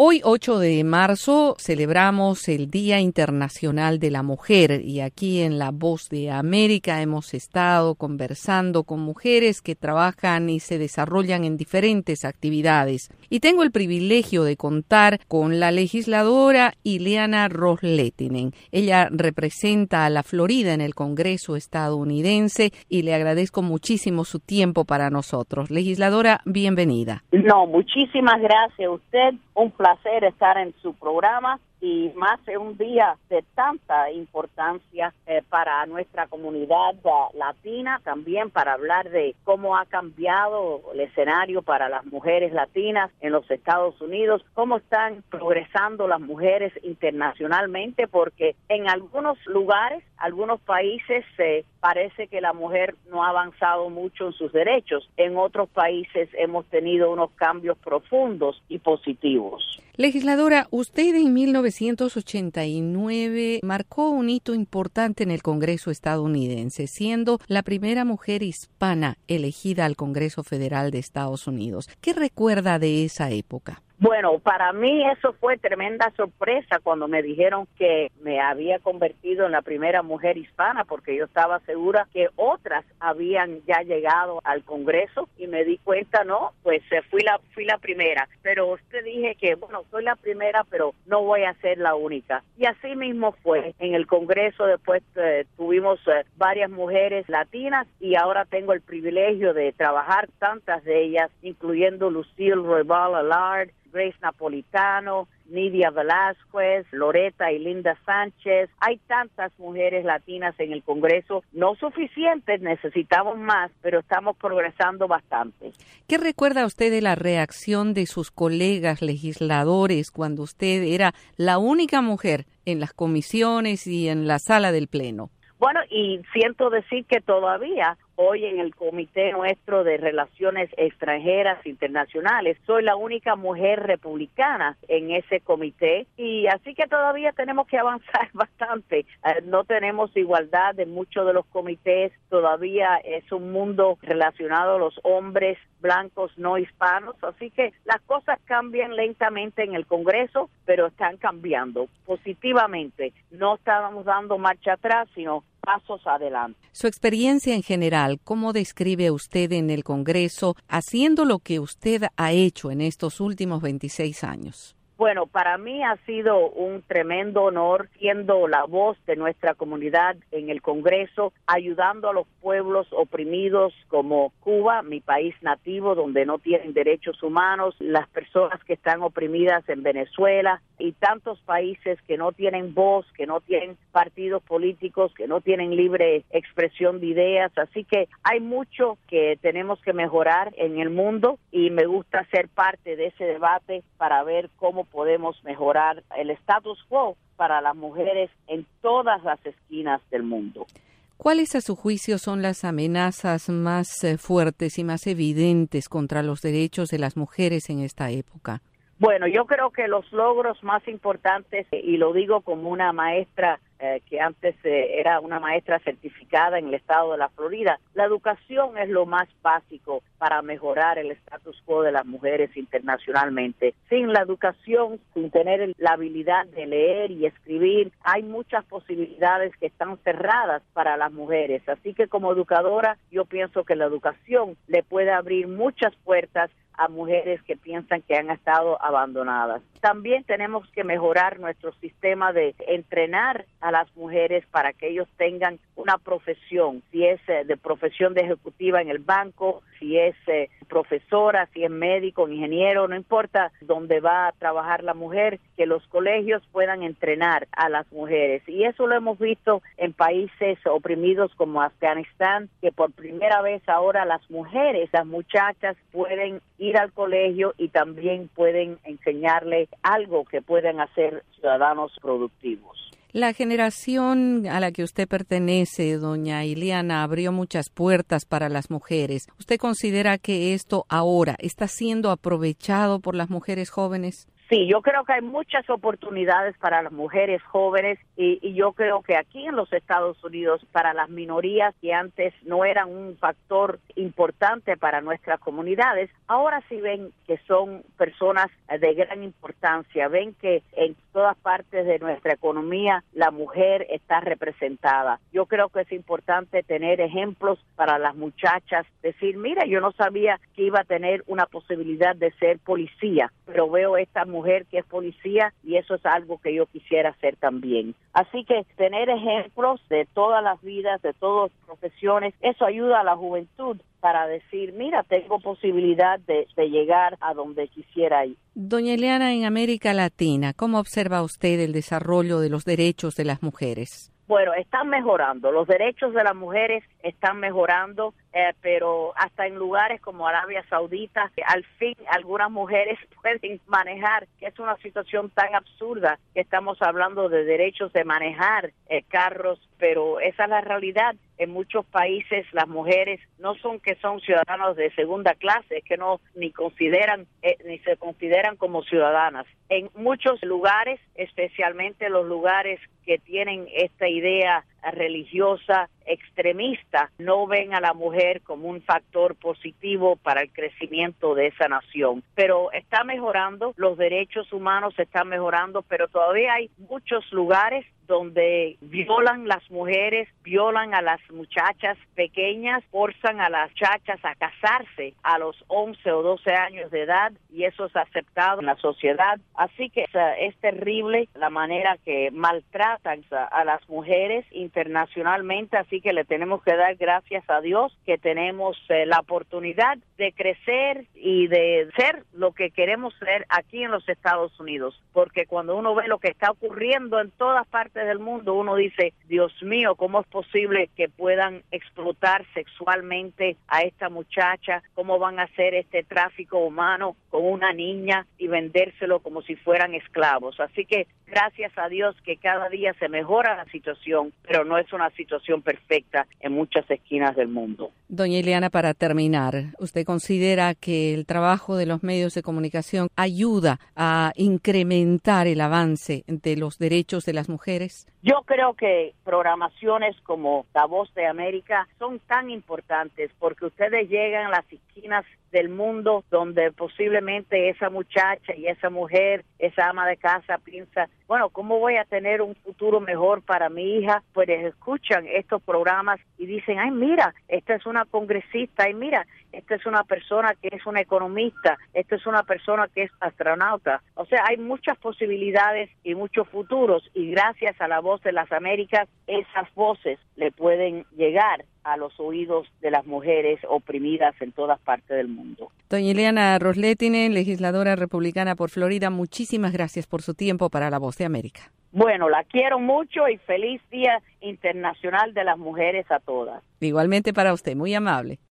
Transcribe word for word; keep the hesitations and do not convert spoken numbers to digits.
Hoy, ocho de marzo, celebramos el Día Internacional de la Mujer y aquí en La Voz de América hemos estado conversando con mujeres que trabajan y se desarrollan en diferentes actividades. Y tengo el privilegio de contar con la legisladora Ileana Ros-Lehtinen. Ella representa a la Florida en el Congreso estadounidense y le agradezco muchísimo su tiempo para nosotros. Legisladora, bienvenida. No, muchísimas gracias a usted. Un placer estar en su programa y más en un día de tanta importancia eh, para nuestra comunidad uh, latina, también para hablar de cómo ha cambiado el escenario para las mujeres latinas en los Estados Unidos, cómo están progresando las mujeres internacionalmente, porque en algunos lugares, algunos países, eh, parece que la mujer no ha avanzado mucho en sus derechos. En otros países hemos tenido unos cambios profundos y positivos. Legisladora, usted en mil novecientos ochenta y nueve marcó un hito importante en el Congreso estadounidense, siendo la primera mujer hispana elegida al Congreso Federal de Estados Unidos. ¿Qué recuerda de esa época? Bueno, para mí eso fue tremenda sorpresa cuando me dijeron que me había convertido en la primera mujer hispana, porque yo estaba segura que otras habían ya llegado al Congreso y me di cuenta, no, pues fui la fui la primera. Pero usted dije que, bueno, soy la primera, pero no voy a ser la única. Y así mismo fue. En el Congreso después eh, tuvimos eh, varias mujeres latinas y ahora tengo el privilegio de trabajar tantas de ellas, incluyendo Lucille Roybal Allard, Grace Napolitano, Nidia Velázquez, Loretta y Linda Sánchez. Hay tantas mujeres latinas en el Congreso, no suficientes, necesitamos más, pero estamos progresando bastante. ¿Qué recuerda usted de la reacción de sus colegas legisladores cuando usted era la única mujer en las comisiones y en la sala del Pleno? Bueno, y siento decir que todavía hoy en el comité nuestro de relaciones extranjeras internacionales soy la única mujer republicana en ese comité y así que todavía tenemos que avanzar bastante. Eh, no tenemos igualdad en muchos de los comités, todavía es un mundo relacionado a los hombres blancos no hispanos, así que las cosas cambian lentamente en el Congreso, pero están cambiando positivamente. No estábamos dando marcha atrás, sino pasos adelante. Su experiencia en general, ¿cómo describe usted en el Congreso haciendo lo que usted ha hecho en estos últimos veintiséis años? Bueno, para mí ha sido un tremendo honor siendo la voz de nuestra comunidad en el Congreso, ayudando a los pueblos oprimidos como Cuba, mi país nativo, donde no tienen derechos humanos, las personas que están oprimidas en Venezuela y tantos países que no tienen voz, que no tienen partidos políticos, que no tienen libre expresión de ideas. Así que hay mucho que tenemos que mejorar en el mundo y me gusta ser parte de ese debate para ver cómo podemos mejorar el status quo para las mujeres en todas las esquinas del mundo. ¿Cuáles a su juicio son las amenazas más eh, fuertes y más evidentes contra los derechos de las mujeres en esta época? Bueno, yo creo que los logros más importantes, y lo digo como una maestra eh, que antes eh, era una maestra certificada en el estado de la Florida, la educación es lo más básico para mejorar el status quo de las mujeres internacionalmente. Sin la educación, sin tener la habilidad de leer y escribir, hay muchas posibilidades que están cerradas para las mujeres. Así que como educadora, yo pienso que la educación le puede abrir muchas puertas a mujeres que piensan que han estado abandonadas. También tenemos que mejorar nuestro sistema de entrenar a las mujeres para que ellos tengan una profesión, si es eh, de profesión de ejecutiva en el banco, si es eh, profesora, si es médico, ingeniero, no importa dónde va a trabajar la mujer, que los colegios puedan entrenar a las mujeres. Y eso lo hemos visto en países oprimidos como Afganistán, que por primera vez ahora las mujeres, las muchachas pueden ir al colegio y también pueden enseñarle algo que pueden hacer ciudadanos productivos. La generación a la que usted pertenece, doña Ileana, abrió muchas puertas para las mujeres. ¿Usted considera que esto ahora está siendo aprovechado por las mujeres jóvenes? Sí, yo creo que hay muchas oportunidades para las mujeres jóvenes y, y yo creo que aquí en los Estados Unidos para las minorías que antes no eran un factor importante para nuestras comunidades, ahora sí ven que son personas de gran importancia, ven que en todas partes de nuestra economía la mujer está representada. Yo creo que es importante tener ejemplos para las muchachas, decir, mira, yo no sabía que iba a tener una posibilidad de ser policía, pero veo esta mujer mujer que es policía y eso es algo que yo quisiera hacer también. Así que tener ejemplos de todas las vidas, de todas las profesiones, eso ayuda a la juventud para decir, mira, tengo posibilidad de, de llegar a donde quisiera ir. Doña Eliana, en América Latina, ¿cómo observa usted el desarrollo de los derechos de las mujeres? Bueno, están mejorando, los derechos de las mujeres están mejorando, eh, pero hasta en lugares como Arabia Saudita, al fin algunas mujeres pueden manejar, que es una situación tan absurda que estamos hablando de derechos de manejar eh, carros, pero esa es la realidad. En muchos países las mujeres no son que son ciudadanos de segunda clase, es que no ni consideran eh, ni se consideran como ciudadanas. En muchos lugares, especialmente los lugares que tienen esta idea religiosa extremista, no ven a la mujer como un factor positivo para el crecimiento de esa nación. Pero está mejorando, los derechos humanos están mejorando, pero todavía hay muchos lugares donde violan las mujeres, violan a las muchachas pequeñas, forzan a las muchachas a casarse a los once o doce años de edad y eso es aceptado en la sociedad. Así que es, es terrible la manera que maltratan a las mujeres internacionalmente, así que le tenemos que dar gracias a Dios que tenemos eh, la oportunidad de crecer y de ser lo que queremos ser aquí en los Estados Unidos, porque cuando uno ve lo que está ocurriendo en todas partes del mundo, uno dice, Dios mío, ¿cómo es posible que puedan explotar sexualmente a esta muchacha? ¿Cómo van a hacer este tráfico humano con una niña y vendérselo como si fueran esclavos? Así que gracias a Dios que cada día se mejora la situación, pero no es una situación perfecta en muchas esquinas del mundo. Doña Eliana, para terminar, ¿usted considera que el trabajo de los medios de comunicación ayuda a incrementar el avance de los derechos de las mujeres? Yo creo que programaciones como La Voz de América son tan importantes porque ustedes llegan a las esquinas del mundo donde posiblemente esa muchacha y esa mujer, esa ama de casa piensa, bueno, ¿cómo voy a tener un futuro mejor para mi hija? Pues escuchan estos programas y dicen, ay, mira, esta es una congresista, ay, mira, esta es una persona que es una economista, esta es una persona que es astronauta. O sea, hay muchas posibilidades y muchos futuros y gracias a La Voz de las Américas, esas voces le pueden llegar a los oídos de las mujeres oprimidas en todas partes del mundo. Doña Eliana Ros-Lehtinen, legisladora republicana por Florida, muchísimas gracias por su tiempo para La Voz de América. Bueno, la quiero mucho y feliz Día Internacional de las Mujeres a todas. Igualmente para usted, muy amable.